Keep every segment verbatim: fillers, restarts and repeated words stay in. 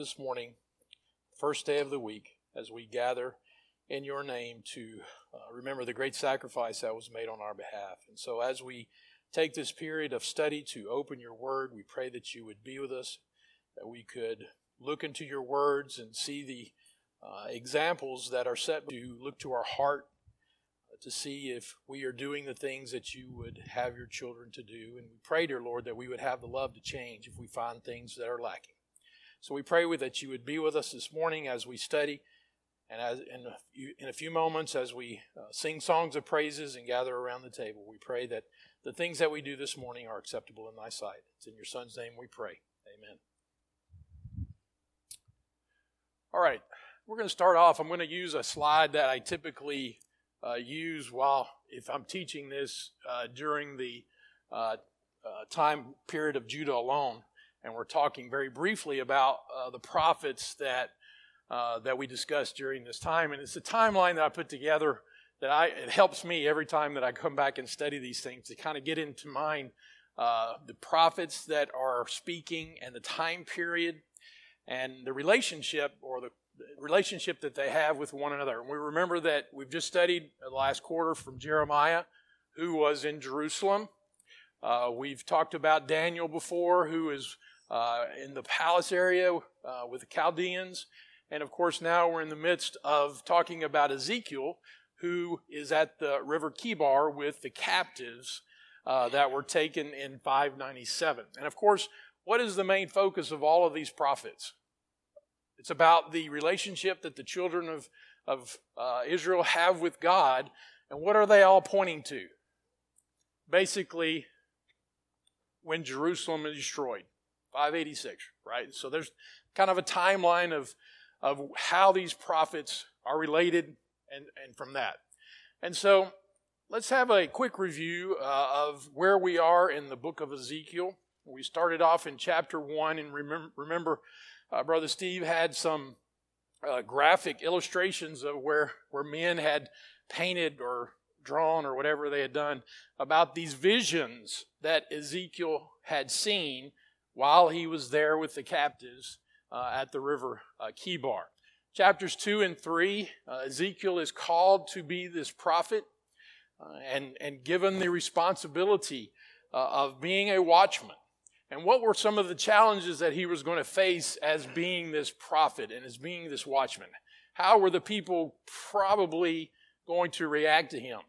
This morning, first day of the week, as we gather in your name to uh, remember the great sacrifice that was made on our behalf. And so as we take this period of study to open your word, we pray that you would be with us, that we could look into your words and see the uh, examples that are set to look to our heart uh, to see if we are doing the things that you would have your children to do. And we pray, dear Lord, that we would have the love to change if we find things that are lacking. So we pray with that you would be with us this morning as we study, and as in a few, in a few moments as we uh, sing songs of praises and gather around the table. We pray that the things that we do this morning are acceptable in thy sight. It's in your Son's name we pray. Amen. All right, we're going to start off. I'm going to use a slide that I typically uh, use while, if I'm teaching this uh, during the uh, uh, time period of Judah alone. And we're talking very briefly about uh, the prophets that uh, that we discussed during this time. And it's a timeline that I put together that I it helps me every time that I come back and study these things to kind of get into mind uh, the prophets that are speaking and the time period and the relationship or the relationship that they have with one another. And we remember that we've just studied the last quarter from Jeremiah, who was in Jerusalem. Uh, we've talked about Daniel before, who is Uh, in the palace area uh, with the Chaldeans. And of course now we're in the midst of talking about Ezekiel, who is at the river Kibar with the captives uh, that were taken in five ninety-seven. And of course, what is the main focus of all of these prophets? It's about the relationship that the children of, of uh, Israel have with God. And what are they all pointing to? Basically, when Jerusalem is destroyed. five eighty-six, right? So there's kind of a timeline of, of how these prophets are related and, and from that. And so let's have a quick review uh, of where we are in the book of Ezekiel. We started off in chapter one, and remember, remember uh, Brother Steve had some uh, graphic illustrations of where, where men had painted or drawn or whatever they had done about these visions that Ezekiel had seen while he was there with the captives uh, at the river uh, Kibar. Chapters two and three, uh, Ezekiel is called to be this prophet uh, and, and given the responsibility uh, of being a watchman. And what were some of the challenges that he was going to face as being this prophet and as being this watchman? How were the people probably going to react to him?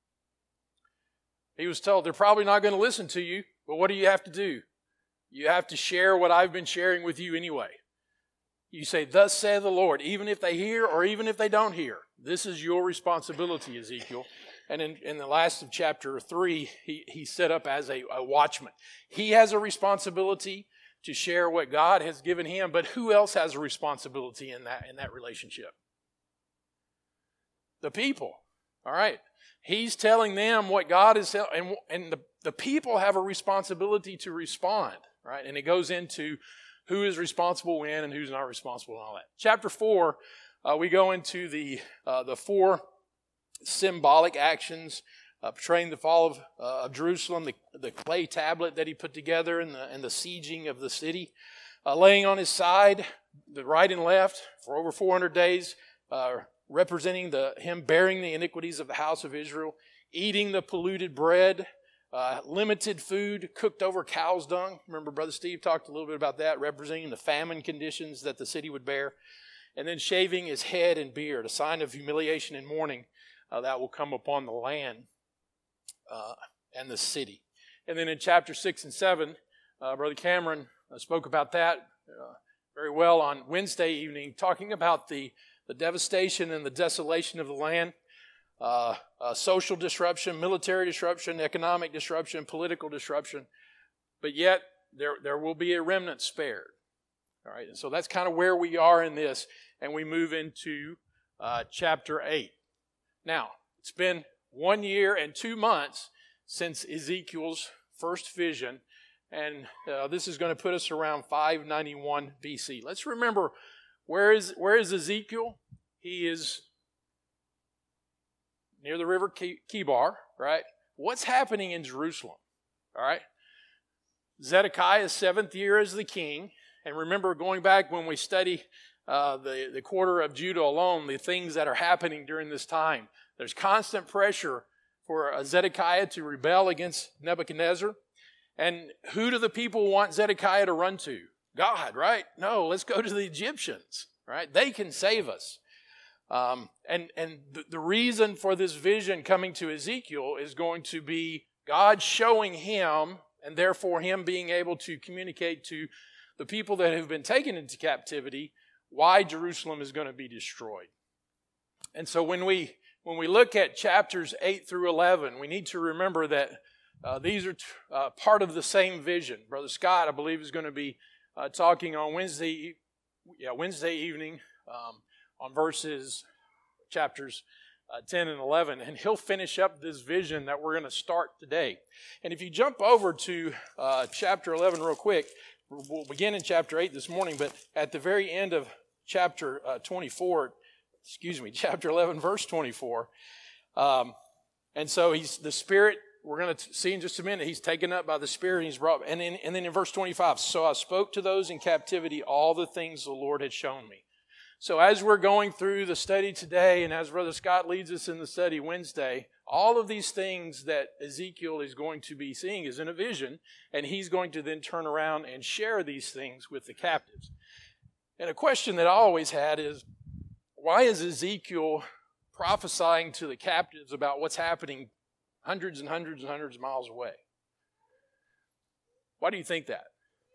He was told, they're probably not going to listen to you, but what do you have to do? You have to share what I've been sharing with you anyway. You say, thus saith the Lord, even if they hear or even if they don't hear. This is your responsibility, Ezekiel. And in, in the last of chapter three, he, he's set up as a, a watchman. He has a responsibility to share what God has given him, but who else has a responsibility in that, in that relationship? The people. All right. He's telling them what God is telling, and, and the, the people have a responsibility to respond. Right? And it goes into who is responsible when and who's not responsible and all that. Chapter four, uh, we go into the uh, the four symbolic actions uh, portraying the fall of, uh, of Jerusalem, the, the clay tablet that he put together and the, and the sieging of the city, uh, laying on his side, the right and left for over four hundred days, uh, representing the him bearing the iniquities of the house of Israel, eating the polluted bread, Uh, limited food cooked over cow's dung. Remember, Brother Steve talked a little bit about that, representing the famine conditions that the city would bear. And then shaving his head and beard, a sign of humiliation and mourning uh, that will come upon the land uh, and the city. And then in chapter six and seven, uh, Brother Cameron uh, spoke about that uh, very well on Wednesday evening, talking about the, the devastation and the desolation of the land. Uh, uh, social disruption, military disruption, economic disruption, political disruption, but yet there there will be a remnant spared. All right, and so that's kind of where we are in this, and we move into uh, chapter eight. Now, it's been one year and two months since Ezekiel's first vision, and uh, this is going to put us around five ninety-one B C. Let's remember, where is where is Ezekiel? He is near the river Kibar, right? What's happening in Jerusalem? All right. Zedekiah's seventh year as the king. And remember, going back when we study uh, the, the quarter of Judah alone, the things that are happening during this time. There's constant pressure for Zedekiah to rebel against Nebuchadnezzar. And who do the people want Zedekiah to run to? God, right? No, let's go to the Egyptians, right? They can save us. Um, and and the, the reason for this vision coming to Ezekiel is going to be God showing him, and therefore him being able to communicate to the people that have been taken into captivity, why Jerusalem is going to be destroyed. And so when we when we look at chapters eight through eleven, we need to remember that uh, these are t- uh, part of the same vision. Brother Scott, I believe, is going to be uh, talking on Wednesday, yeah, Wednesday evening um, on verses, chapters uh, ten and eleven, and he'll finish up this vision that we're going to start today. And if you jump over to uh, chapter eleven real quick, we'll begin in chapter eight this morning, but at the very end of chapter uh, twenty-four, excuse me, chapter eleven, verse twenty-four, um, and so he's the Spirit, we're going to see in just a minute, he's taken up by the Spirit, and he's brought, and then, and then in verse twenty-five, so I spoke to those in captivity all the things the Lord had shown me. So as we're going through the study today, and as Brother Scott leads us in the study Wednesday, all of these things that Ezekiel is going to be seeing is in a vision, and he's going to then turn around and share these things with the captives. And a question that I always had is, why is Ezekiel prophesying to the captives about what's happening hundreds and hundreds and hundreds of miles away? Why do you think that?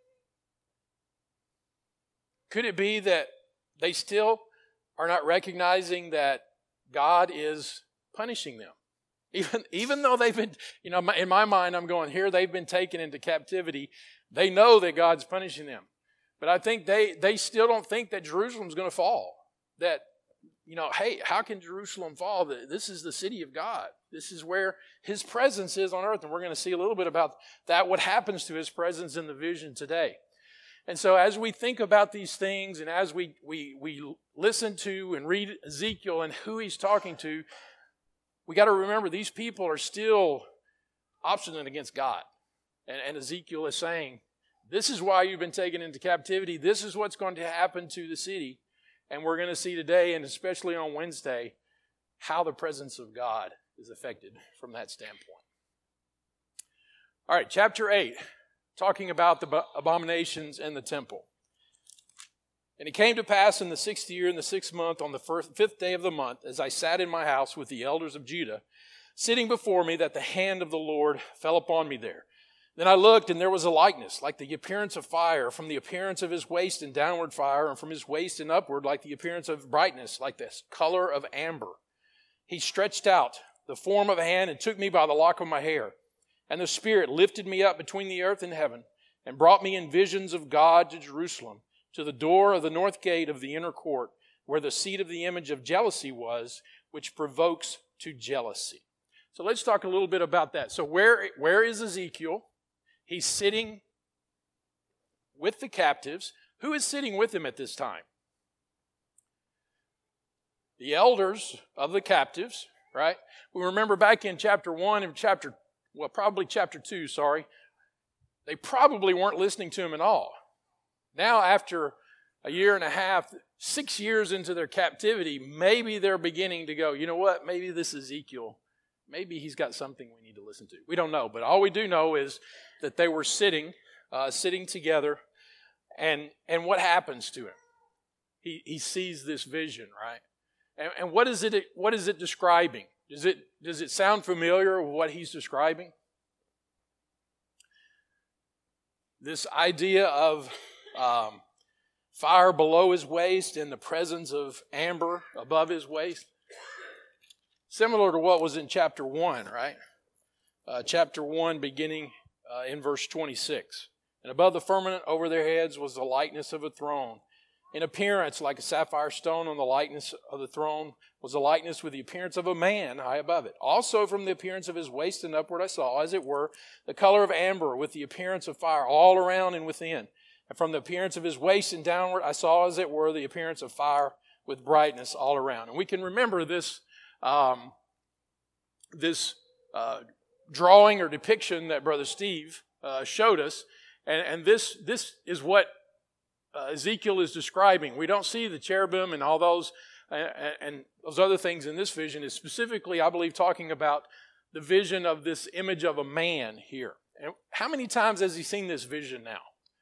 Could it be that they still are not recognizing that God is punishing them? Even, even though they've been, you know, in my mind, I'm going, here they've been taken into captivity. They know that God's punishing them. But I think they, they still don't think that Jerusalem's going to fall. That, you know, hey, how can Jerusalem fall? This is the city of God. This is where His presence is on earth. And we're going to see a little bit about that, what happens to His presence in the vision today. And so as we think about these things, and as we, we, we listen to and read Ezekiel and who he's talking to, we got to remember these people are still obstinate against God. And, and Ezekiel is saying, this is why you've been taken into captivity. This is what's going to happen to the city. And we're going to see today, and especially on Wednesday, how the presence of God is affected from that standpoint. All right, chapter eight. Talking about the abominations in the temple. And it came to pass in the sixth year, in the sixth month, on the first, fifth day of the month, as I sat in my house with the elders of Judah, sitting before me, that the hand of the Lord fell upon me there. Then I looked, and there was a likeness, like the appearance of fire, from the appearance of his waist and downward fire, and from his waist and upward, like the appearance of brightness, like the color of amber. He stretched out the form of a hand and took me by the lock of my hair. And the Spirit lifted me up between the earth and heaven, and brought me in visions of God to Jerusalem, to the door of the north gate of the inner court, where the seat of the image of jealousy was, which provokes to jealousy. So let's talk a little bit about that. So where, where is Ezekiel? He's sitting with the captives. Who is sitting with him at this time? The elders of the captives, right? We remember back in chapter one and chapter Well, probably chapter two, sorry. They probably weren't listening to him at all. Now, after a year and a half, six years into their captivity, maybe they're beginning to go, you know what, maybe this Ezekiel, maybe he's got something we need to listen to. We don't know, but all we do know is that they were sitting, uh, sitting together, and and what happens to him? He he sees this vision, right? And, and what is it? What is it describing? Does it, does it sound familiar with what he's describing? This idea of um, fire below his waist and the presence of amber above his waist. Similar to what was in chapter one, right? Uh, chapter one beginning uh, in verse twenty-six. And above the firmament over their heads was the likeness of a throne. In appearance like a sapphire stone, on the likeness of the throne was a likeness with the appearance of a man high above it. Also from the appearance of his waist and upward I saw, as it were, the color of amber with the appearance of fire all around and within. And from the appearance of his waist and downward I saw, as it were, the appearance of fire with brightness all around. And we can remember this, um, this uh, drawing or depiction that Brother Steve uh, showed us. And, and this, this is what uh, Ezekiel is describing. We don't see the cherubim and all those uh, and those other things in this vision. Is specifically, I believe, talking about the vision of this image of a man here. And how many times has he seen this vision now?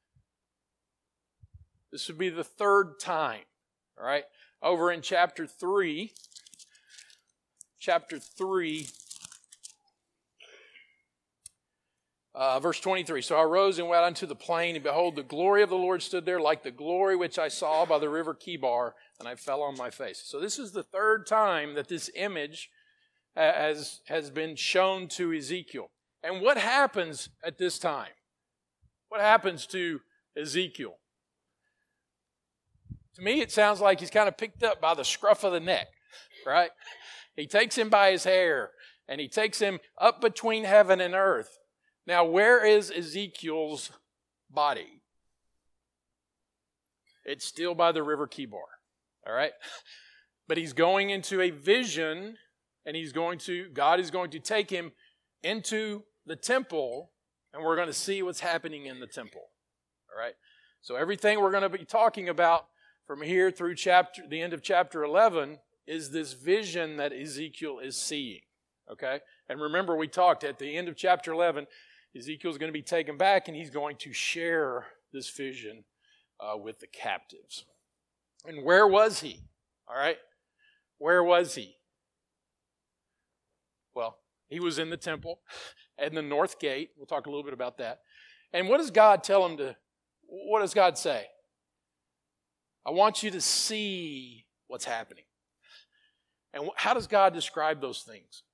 This would be the third time, all right? Over in chapter three, chapter three, uh, verse twenty-three. So I rose and went unto the plain, and behold, the glory of the Lord stood there like the glory which I saw by the river Kibar, and I fell on my face. So this is the third time that this image has, has been shown to Ezekiel. And what happens at this time? What happens to Ezekiel? To me, it sounds like he's kind of picked up by the scruff of the neck, right? He takes him by his hair, and he takes him up between heaven and earth. Now, where is Ezekiel's body? It's still by the river Kibar, all right? But he's going into a vision, and he's going to, God is going to take him into the temple, and we're going to see what's happening in the temple, all right? So everything we're going to be talking about from here through chapter, the end of chapter eleven is this vision that Ezekiel is seeing, okay? And remember, we talked at the end of chapter eleven, Ezekiel's going to be taken back, and he's going to share this vision uh, with the captives. And where was he? All right? Where was he? Well, he was in the temple at the north gate. We'll talk a little bit about that. And what does God tell him to, what does God say? I want you to see what's happening. And how does God describe those things?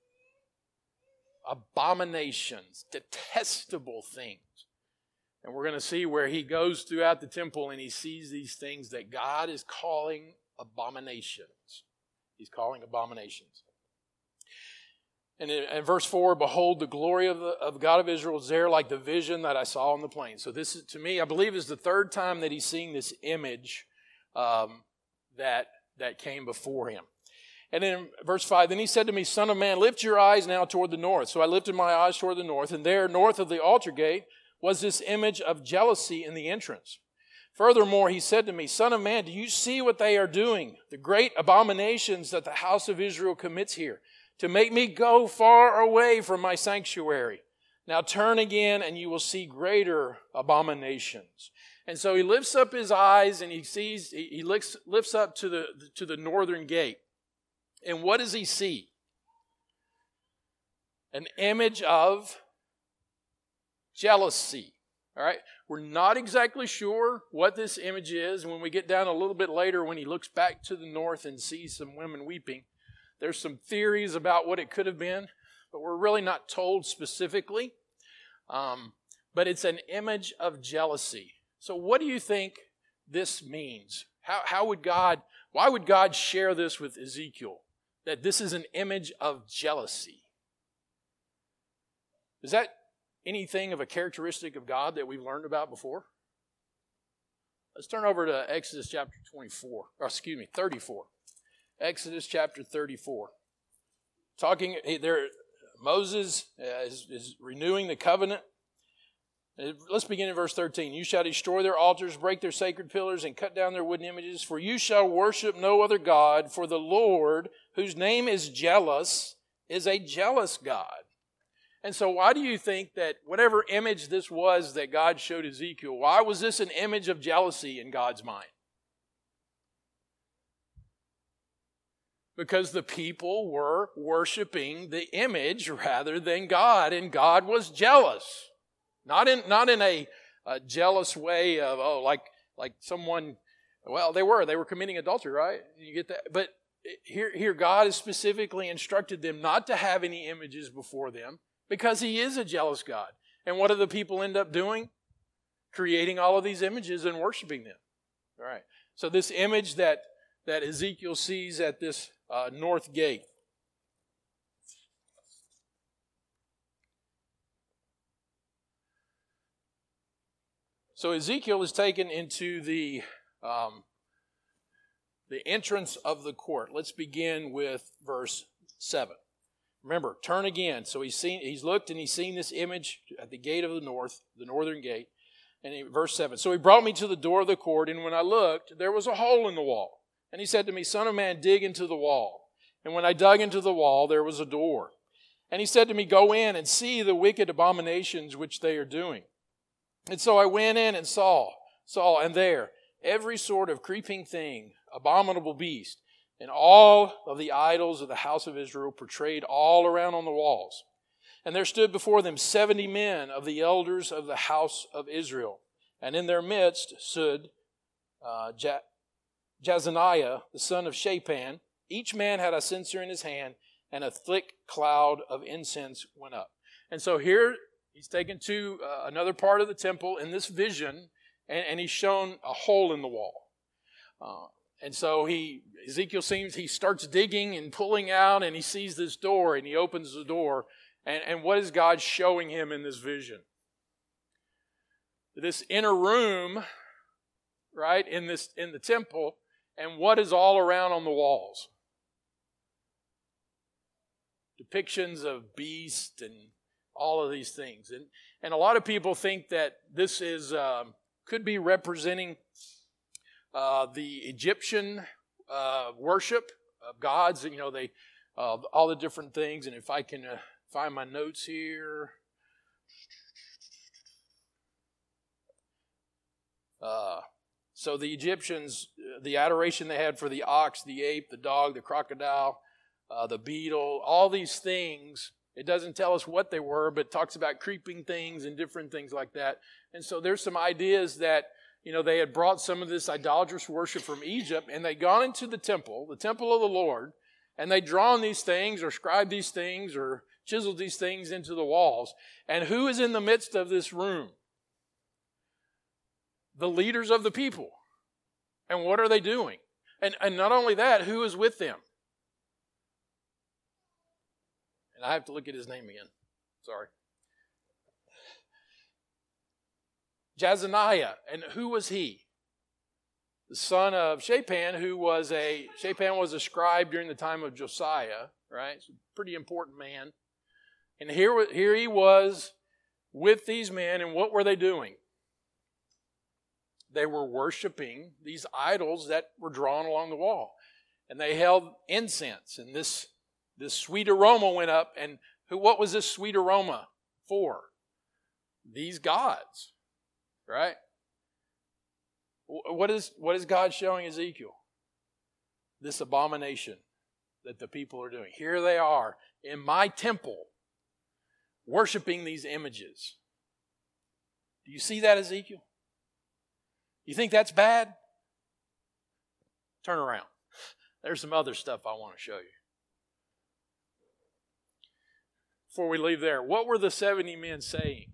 Abominations, detestable things. And we're going to see where he goes throughout the temple and he sees these things that God is calling abominations. He's calling abominations. And in, in verse four, behold, the glory of the of God of Israel is there like the vision that I saw on the plain. So this, is, to me, I believe is the third time that he's seeing this image um, that, that came before him. And in verse five, then he said to me, Son of man, lift your eyes now toward the north. So I lifted my eyes toward the north, and there, north of the altar gate, was this image of jealousy in the entrance. Furthermore, he said to me, Son of man, do you see what they are doing? The great abominations that the house of Israel commits here, to make me go far away from my sanctuary. Now turn again, and you will see greater abominations. And so he lifts up his eyes, and he sees, he lifts, lifts up to the, to the northern gate. And what does he see? An image of jealousy. All right? We're not exactly sure what this image is. When we get down a little bit later, when he looks back to the north and sees some women weeping, there's some theories about what it could have been, but we're really not told specifically. Um, but it's an image of jealousy. So what do you think this means? How, how would God, why would God share this with Ezekiel? That this is an image of jealousy. Is that anything of a characteristic of God that we've learned about before? Let's turn over to Exodus chapter twenty-four, or excuse me, thirty-four. Exodus chapter thirty-four. Talking there, Moses uh, is, is renewing the covenant. Let's begin in verse thirteen. You shall destroy their altars, break their sacred pillars, and cut down their wooden images. For you shall worship no other God, for the Lord, whose name is jealous, is a jealous God. And so why do you think that whatever image this was that God showed Ezekiel, why was this an image of jealousy in God's mind? Because the people were worshiping the image rather than God, and God was jealous. Not in not in a, a jealous way of, oh, like like someone, well, they were. They were committing adultery, right? You get that? But here, here God has specifically instructed them not to have any images before them because he is a jealous God. And what do the people end up doing? Creating all of these images and worshiping them. All right. So this image that, that Ezekiel sees at this uh, north gate, so Ezekiel is taken into the um, the entrance of the court. Let's begin with verse seven. Remember, turn again. So he's seen, he's looked and he's seen this image at the gate of the north, the northern gate. And he, verse seven, so he brought me to the door of the court, and when I looked, there was a hole in the wall. And he said to me, Son of man, dig into the wall. And when I dug into the wall, there was a door. And he said to me, Go in and see the wicked abominations which they are doing. And so I went in and saw, saw, and there, every sort of creeping thing, abominable beast, and all of the idols of the house of Israel portrayed all around on the walls. And there stood before them seventy men of the elders of the house of Israel. And in their midst stood uh, Ja- Jazaniah, the son of Shaphan. Each man had a censer in his hand, and a thick cloud of incense went up. And so here he's taken to uh, another part of the temple in this vision, and, and he's shown a hole in the wall. Uh, and so he Ezekiel seems, he starts digging and pulling out, and he sees this door, and he opens the door. And, and what is God showing him in this vision? This inner room, right, in this in the temple, and what is all around on the walls? Depictions of beasts and all of these things. And, and a lot of people think that this is um, could be representing uh, the Egyptian uh, worship of gods. You know, they uh, all the different things. And if I can uh, find my notes here. Uh, so the Egyptians, the adoration they had for the ox, the ape, the dog, the crocodile, uh, the beetle, all these things, it doesn't tell us what they were, but it talks about creeping things and different things like that. And so there's some ideas that, you know, they had brought some of this idolatrous worship from Egypt, and they'd gone into the temple, the temple of the Lord, and they'd drawn these things or scribed these things or chiseled these things into the walls. And who is in the midst of this room? The leaders of the people. And what are they doing? And, and not only that, who is with them? And I have to look at his name again. Sorry. Jazaniah. And who was he? The son of Shaphan, who was a, Shaphan was a scribe during the time of Josiah, right? So pretty important man. And here, here he was with these men, and what were they doing? They were worshiping these idols that were drawn along the wall. And they held incense, and this, this sweet aroma went up. And who? What was this sweet aroma for? These gods, right? What is, what is God showing Ezekiel? This abomination that the people are doing. Here they are in my temple, worshiping these images. Do you see that, Ezekiel? You think that's bad? Turn around. There's some other stuff I want to show you. Before we leave there, what were the seventy men saying?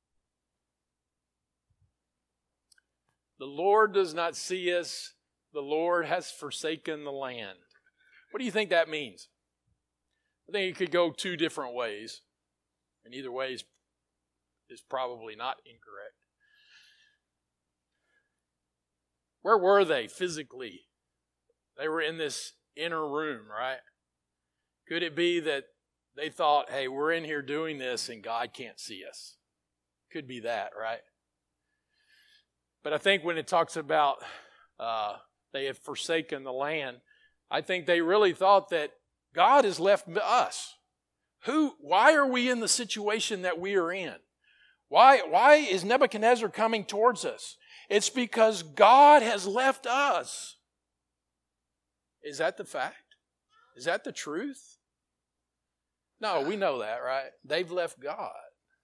The Lord does not see us. The Lord has forsaken the land. What do you think that means? I think it could go two different ways. And either way is, is probably not incorrect. Where were they physically? They were in this inner room, right? Could it be that they thought, hey, we're in here doing this and God can't see us? Could be that, right? But I think when it talks about uh, they have forsaken the land, I think they really thought that God has left us. Who? Why are we in the situation that we are in? Why, why is Nebuchadnezzar coming towards us? It's because God has left us. Is that the fact? Is that the truth? No, we know that, right? They've left God.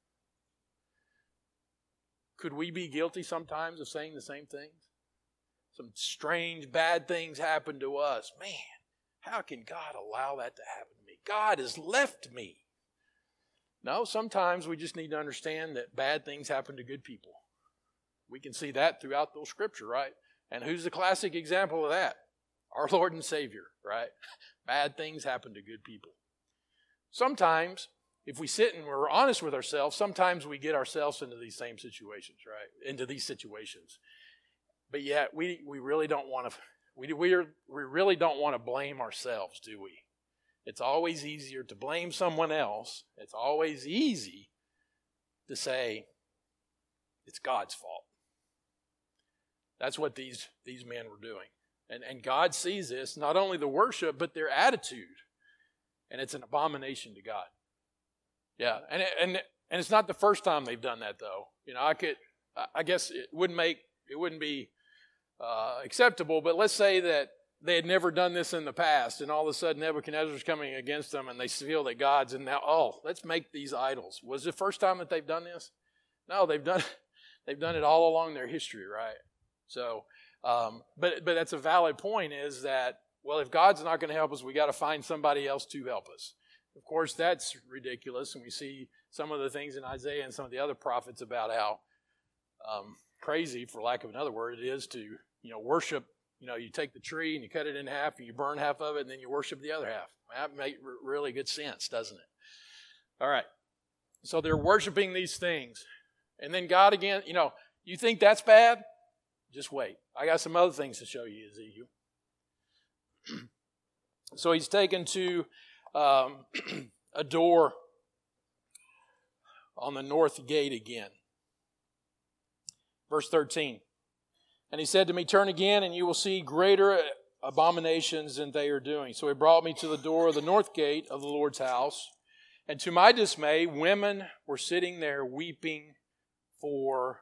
Could we be guilty sometimes of saying the same things? Some strange, bad things happen to us. Man, how can God allow that to happen to me? God has left me. No, sometimes we just need to understand that bad things happen to good people. We can see that throughout the scripture, right? And who's the classic example of that? Our Lord and Savior, right? Bad things happen to good people. Sometimes, if we sit and we're honest with ourselves, sometimes we get ourselves into these same situations, right? Into these situations. But yet, we, we really don't want to, we, we, are, we really don't want to blame ourselves, do we? It's always easier to blame someone else. It's always easy to say, it's God's fault. That's what these, these men were doing. And, and God sees this, not only the worship, but their attitude. And it's an abomination to God. Yeah, and it, and and it's not the first time they've done that, though. You know, I could, I guess it wouldn't make, it wouldn't be uh, acceptable. But let's say that they had never done this in the past, and all of a sudden Nebuchadnezzar's coming against them, and they feel that God's, and now, oh, let's make these idols. Was it the first time that they've done this? No, they've done, they've done it all along their history, right? So, um, but but that's a valid point. Is that, well, if God's not going to help us, we got to find somebody else to help us. Of course, that's ridiculous, and we see some of the things in Isaiah and some of the other prophets about how um, crazy, for lack of another word, it is to, you know, worship. You know, you take the tree and you cut it in half, and you burn half of it, and then you worship the other half. That makes really good sense, doesn't it? All right. So they're worshiping these things, and then God again. You know, you think that's bad? Just wait. I got some other things to show you, Ezekiel. So he's taken to um, a door on the north gate again. Verse thirteen. And he said to me, turn again, and you will see greater abominations than they are doing. So he brought me to the door of the north gate of the Lord's house. And to my dismay, women were sitting there weeping for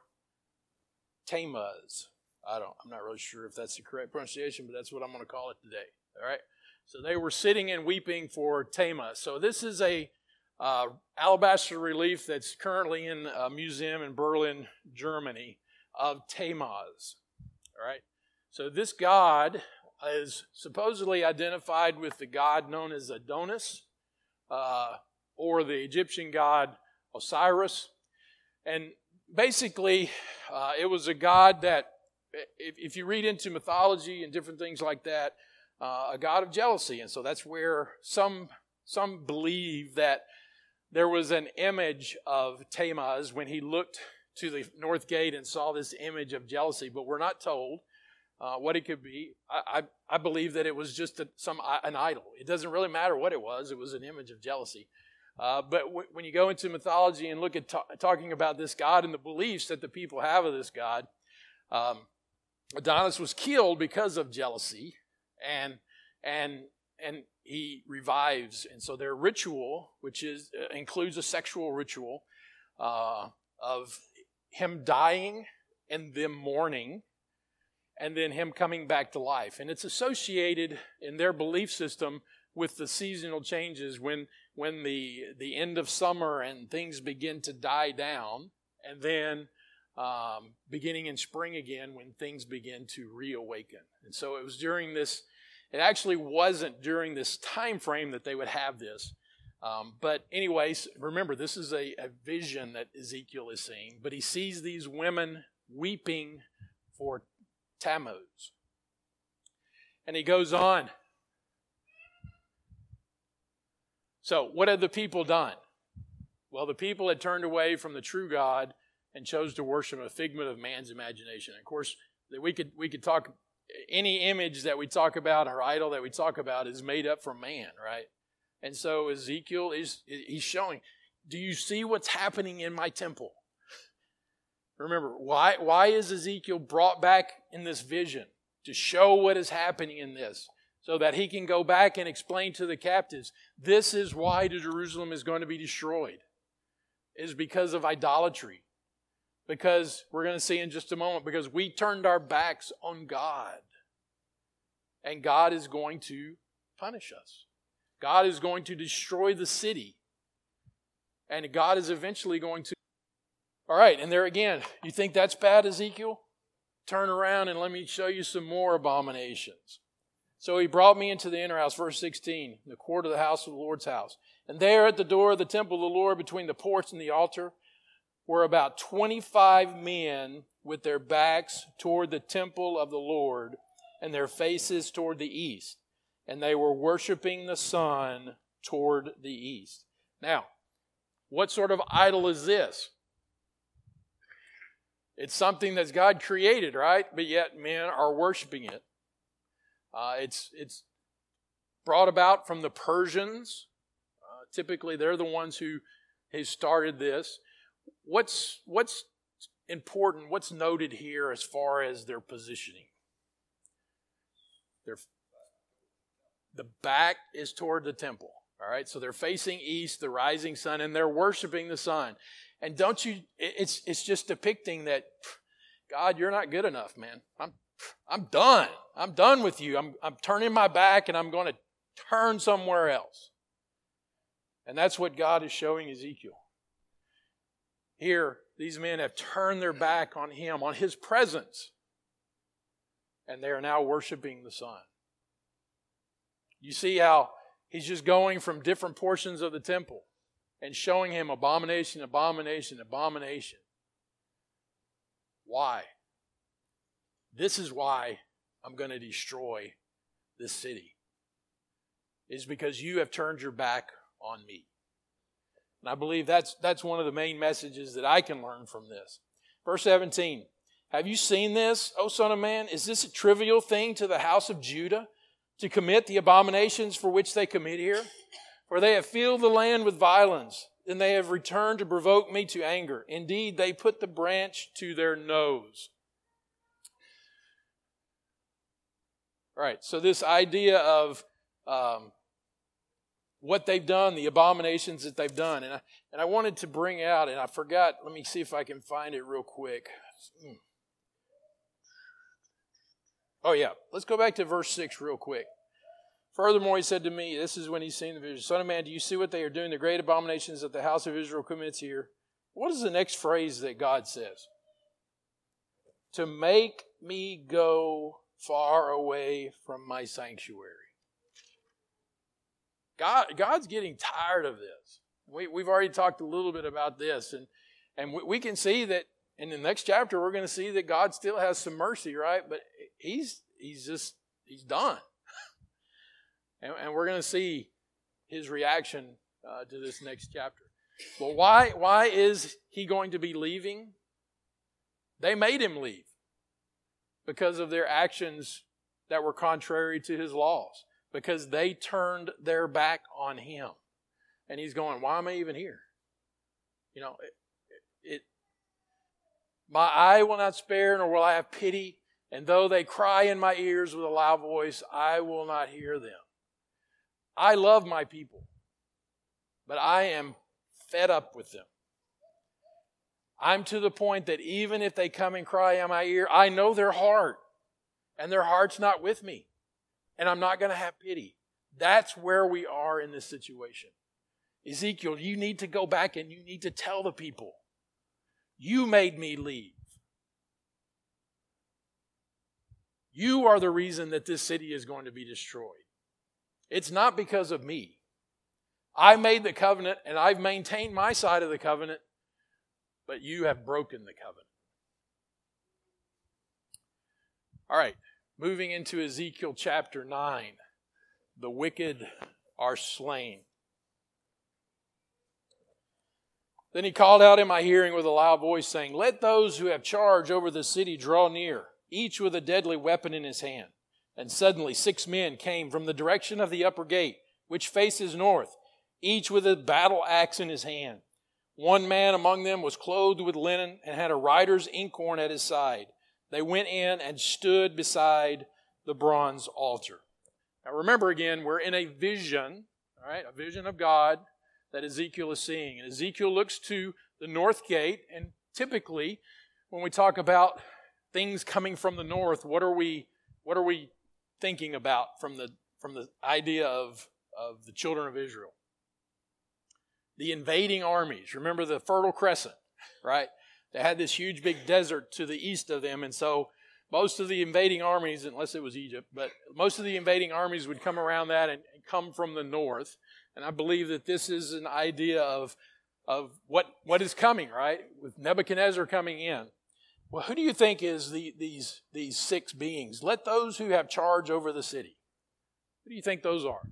Tammuz. I don't, I'm not really sure if that's the correct pronunciation, but that's what I'm going to call it today. All right. So they were sitting and weeping for Tammuz. So this is a uh, alabaster relief that's currently in a museum in Berlin, Germany, of Tammuz. All right. So this god is supposedly identified with the god known as Adonis, uh, or the Egyptian god Osiris. And basically, uh, it was a god that, if, if you read into mythology and different things like that, uh, a god of jealousy. And so that's where some some believe that there was an image of Tammuz when he looked to the north gate and saw this image of jealousy, but we're not told uh, what it could be. I, I, I believe that it was just a, some an idol. It doesn't really matter what it was. It was an image of jealousy. Uh, but w- when you go into mythology and look at ta- talking about this god and the beliefs that the people have of this god, um, Adonis was killed because of jealousy, and and and he revives. And so their ritual, which is uh, includes a sexual ritual uh, of him dying and them mourning, and then him coming back to life. And it's associated in their belief system with the seasonal changes when when the, the end of summer and things begin to die down, and then um, beginning in spring again when things begin to reawaken. And so it was during this, it actually wasn't during this time frame that they would have this. Um, but anyways, remember, this is a, a vision that Ezekiel is seeing. But he sees these women weeping for Tammuz. And he goes on. So what had the people done? Well, the people had turned away from the true God and chose to worship a figment of man's imagination. Of course, we could we could talk, any image that we talk about, or idol that we talk about, is made up from man, right? And so Ezekiel is he's showing, do you see what's happening in my temple? Remember, why, why is Ezekiel brought back in this vision? To show what is happening in this, so that he can go back and explain to the captives, this is why Jerusalem is going to be destroyed. It is because of idolatry. Because, we're going to see in just a moment, because we turned our backs on God. And God is going to punish us. God is going to destroy the city. And God is eventually going to... All right, and there again, you think that's bad, Ezekiel? Turn around and let me show you some more abominations. So he brought me into the inner house, verse sixteen, the court of the house of the Lord's house. And there at the door of the temple of the Lord, between the porch and the altar, were about twenty-five men with their backs toward the temple of the Lord and their faces toward the east. And they were worshiping the sun toward the east. Now, what sort of idol is this? It's something that God created, right? But yet men are worshiping it. Uh, it's it's brought about from the Persians. Uh, typically, they're the ones who, who started this. What's what's important, what's noted here as far as their positioning? Their, the back is toward the temple. All right, so they're facing east, the rising sun, and they're worshiping the sun. And don't you, it's it's just depicting that, God, you're not good enough, man. I'm I'm done. I'm done with you. I'm I'm turning my back and I'm going to turn somewhere else. And that's what God is showing Ezekiel. Here, these men have turned their back on him, on his presence, and they are now worshiping the sun. You see how he's just going from different portions of the temple and showing him abomination, abomination, abomination. Why? This is why I'm going to destroy this city. It's because you have turned your back on me. And I believe that's, that's one of the main messages that I can learn from this. Verse seventeen, have you seen this, O son of man? Is this a trivial thing to the house of Judah, to commit the abominations for which they commit here? For they have filled the land with violence, and they have returned to provoke me to anger. Indeed, they put the branch to their nose. All right, so this idea of um, what they've done, the abominations that they've done. And I, and I wanted to bring out, and I forgot, let me see if I can find it real quick. Hmm. Oh yeah, let's go back to verse six real quick. Furthermore, he said to me, this is when he's seen the vision, Son of man, do you see what they are doing, the great abominations that the house of Israel commits here? What is the next phrase that God says? To make me go far away from my sanctuary. God, God's getting tired of this. We, we've already talked a little bit about this, and, and we, we can see that in the next chapter, we're going to see that God still has some mercy, right? But he's he's just, he's done. and, and we're going to see his reaction uh, to this next chapter. But why, why is he going to be leaving? They made him leave because of their actions that were contrary to his laws, because they turned their back on him. And he's going, why am I even here? You know, it, it my eye will not spare, nor will I have pity. And though they cry in my ears with a loud voice, I will not hear them. I love my people, but I am fed up with them. I'm to the point that even if they come and cry in my ear, I know their heart, and their heart's not with me, and I'm not going to have pity. That's where we are in this situation. Ezekiel, you need to go back and you need to tell the people, you made me leave. You are the reason that this city is going to be destroyed. It's not because of me. I made the covenant and I've maintained my side of the covenant, but you have broken the covenant. All right, moving into Ezekiel chapter nine. The wicked are slain. Then he called out in my hearing with a loud voice, saying, let those who have charge over the city draw near, each with a deadly weapon in his hand. And suddenly six men came from the direction of the upper gate, which faces north, each with a battle axe in his hand. One man among them was clothed with linen and had a writer's inkhorn at his side. They went in and stood beside the bronze altar. Now remember again, we're in a vision, all right, a vision of God that Ezekiel is seeing. And Ezekiel looks to the north gate, and typically when we talk about things coming from the north, what are we what are we thinking about from the from the idea of, of the children of Israel? The invading armies. Remember the Fertile Crescent, right? They had this huge big desert to the east of them, and so most of the invading armies, unless it was Egypt, but most of the invading armies would come around that and, and come from the north. And I believe that this is an idea of, of what, what is coming, right? With Nebuchadnezzar coming in. Well, who do you think is the, these, these six beings? Let those who have charge over the city. Who do you think those are?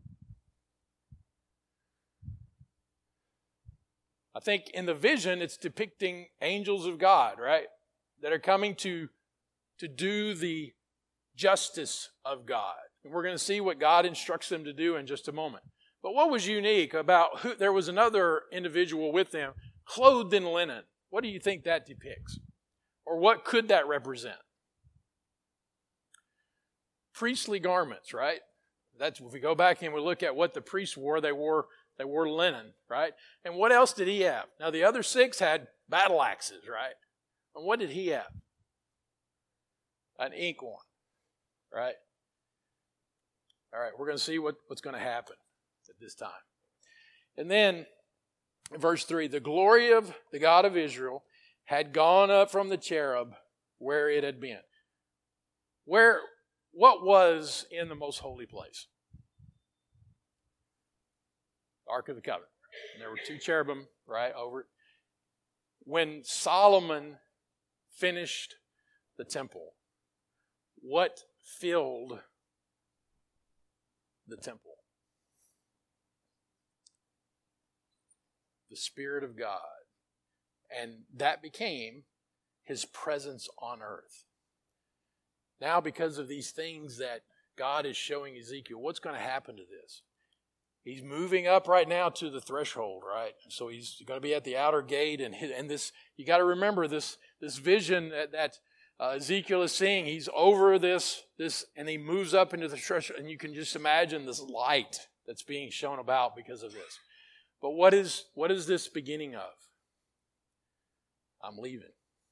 I think in the vision, it's depicting angels of God, right? That are coming to, to do the justice of God. And we're going to see what God instructs them to do in just a moment. But what was unique about who, there was another individual with them clothed in linen. What do you think that depicts? Or what could that represent? Priestly garments, right? That's if we go back and we look at what the priests wore, they wore they wore linen, right? And what else did he have? Now the other six had battle axes, right? And what did he have? An inkhorn, right? All right, we're going to see what, what's going to happen at this time. And then, in verse three, the glory of the God of Israel had gone up from the cherub where it had been. Where, what was in the most holy place? The Ark of the Covenant. And there were two cherubim, right, over it. When Solomon finished the temple, what filled the temple? The Spirit of God. And that became His presence on earth. Now, because of these things that God is showing Ezekiel, what's going to happen to this? He's moving up right now to the threshold, right? So he's going to be at the outer gate, and and this you got to remember this this vision that, that uh, Ezekiel is seeing. He's over this this, and he moves up into the threshold, and you can just imagine this light that's being shown about because of this. But what is what is this beginning of? I'm leaving,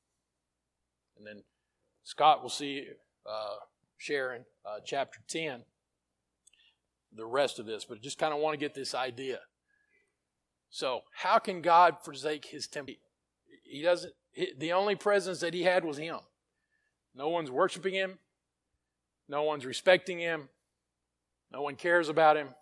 and then Scott will see uh, Sharon uh, chapter ten. The rest of this, but just kind of want to get this idea. So, how can God forsake His temple? He doesn't. He, the only presence that He had was Him. No one's worshiping Him. No one's respecting Him. No one cares about Him.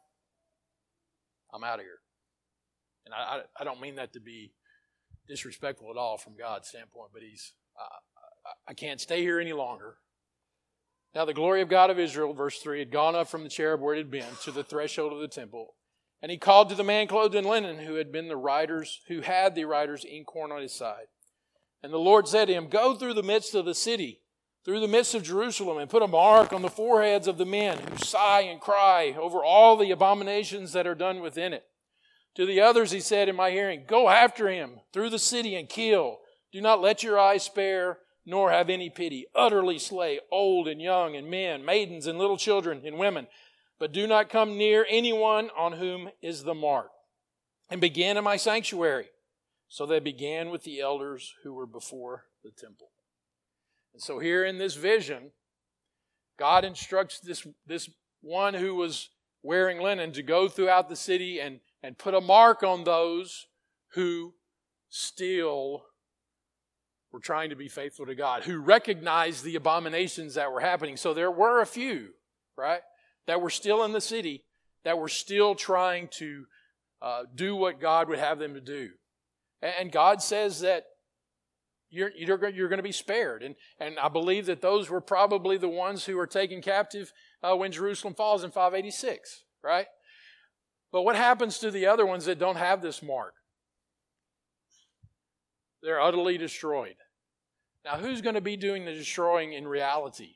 I'm out of here. And I, I, I don't mean that to be disrespectful at all from God's standpoint, but He's. Uh, I can't stay here any longer. Now the glory of God of Israel, verse three, had gone up from the cherub where it had been to the threshold of the temple. And he called to the man clothed in linen who had been the writer's, who had the writer's inkhorn on his side. And the Lord said to him, go through the midst of the city, through the midst of Jerusalem, and put a mark on the foreheads of the men who sigh and cry over all the abominations that are done within it. To the others he said in my hearing, go after him through the city and kill. Do not let your eyes spare, nor have any pity. Utterly slay old and young and men, maidens and little children and women. But do not come near anyone on whom is the mark. And begin in my sanctuary. So they began with the elders who were before the temple. And so here in this vision, God instructs this, this one who was wearing linen to go throughout the city and, and put a mark on those who still were trying to be faithful to God, who recognized the abominations that were happening. So there were a few, right, that were still in the city, that were still trying to uh, do what God would have them to do. And God says that you're, you're, you're going to be spared. And, and I believe that those were probably the ones who were taken captive uh, when Jerusalem falls in five eighty-six, right? But what happens to the other ones that don't have this mark? They're utterly destroyed. Now, who's going to be doing the destroying in reality?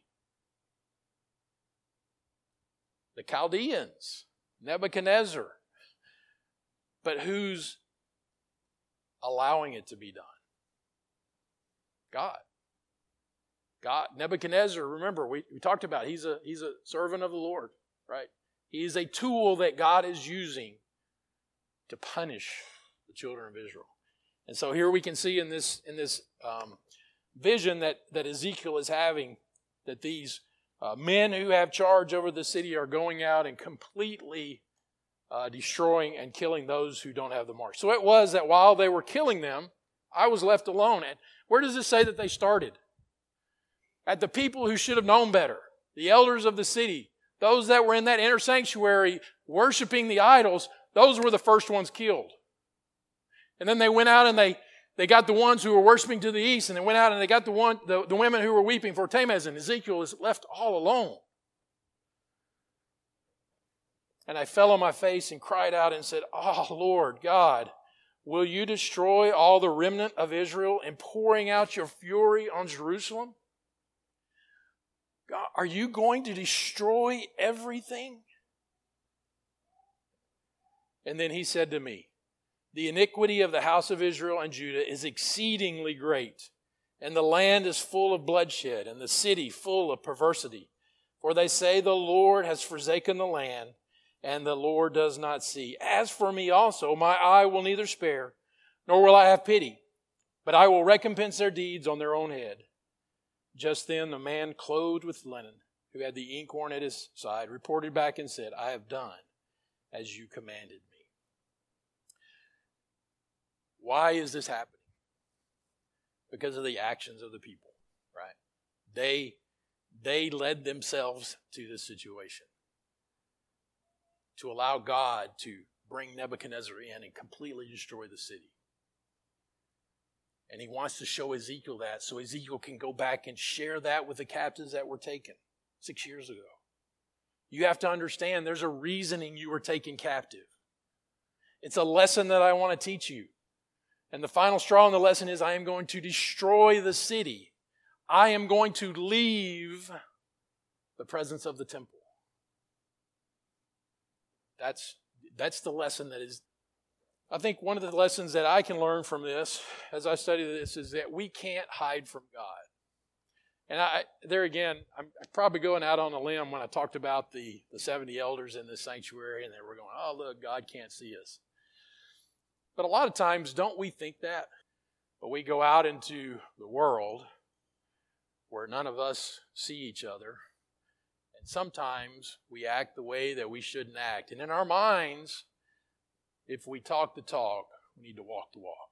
The Chaldeans, Nebuchadnezzar. But who's allowing it to be done? God. God. Nebuchadnezzar, remember, we, we talked about, he's a, he's a servant of the Lord, right? He is a tool that God is using to punish the children of Israel. And so here we can see in this in this um, vision that, that Ezekiel is having, that these uh, men who have charge over the city are going out and completely uh, destroying and killing those who don't have the mark. So it was that while they were killing them, I was left alone. And where does it say that they started? At the people who should have known better, the elders of the city, those that were in that inner sanctuary worshiping the idols, those were the first ones killed. And then they went out and they, they got the ones who were worshiping to the east, and they went out and they got the one the, the women who were weeping for Tammuz, and Ezekiel is left all alone. And I fell on my face and cried out and said, oh, Lord God, will you destroy all the remnant of Israel and pouring out your fury on Jerusalem? God, are you going to destroy everything? And then he said to me, the iniquity of the house of Israel and Judah is exceedingly great, And the land is full of bloodshed, and the city full of perversity. For they say, the Lord has forsaken the land, and the Lord does not see. As for me also, my eye will neither spare, nor will I have pity, but I will recompense their deeds on their own head. Just then the man clothed with linen, who had the inkhorn at his side, reported back and said, I have done as you commanded me. Why is this happening? Because of the actions of the people, right? They, they led themselves to this situation to allow God to bring Nebuchadnezzar in and completely destroy the city. And he wants to show Ezekiel that so Ezekiel can go back and share that with the captives that were taken six years ago. You have to understand there's a reasoning you were taken captive. It's a lesson that I want to teach you. And the final straw in the lesson is I am going to destroy the city. I am going to leave the presence of the temple. That's, that's the lesson that is. I think one of the lessons that I can learn from this, as I study this, is that we can't hide from God. And I, there again, I'm probably going out on a limb when I talked about the, the seventy elders in the sanctuary, and they were going, oh, look, God can't see us. But a lot of times, don't we think that? But we go out into the world where none of us see each other, and sometimes we act the way that we shouldn't act. And in our minds, if we talk the talk, we need to walk the walk.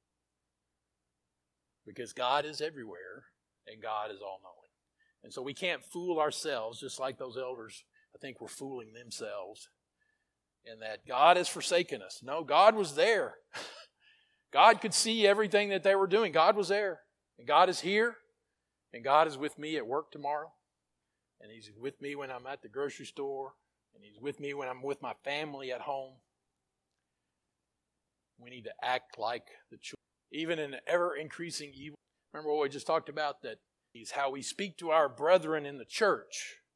Because God is everywhere, and God is all-knowing. And so we can't fool ourselves, just like those elders, I think, were fooling themselves. And that God has forsaken us. No, God was there. God could see everything that they were doing. God was there. And God is here. And God is with me at work tomorrow. And He's with me when I'm at the grocery store. And He's with me when I'm with my family at home. We need to act like the children. Even in an ever-increasing evil. Remember what we just talked about? That is how we speak to our brethren in the church.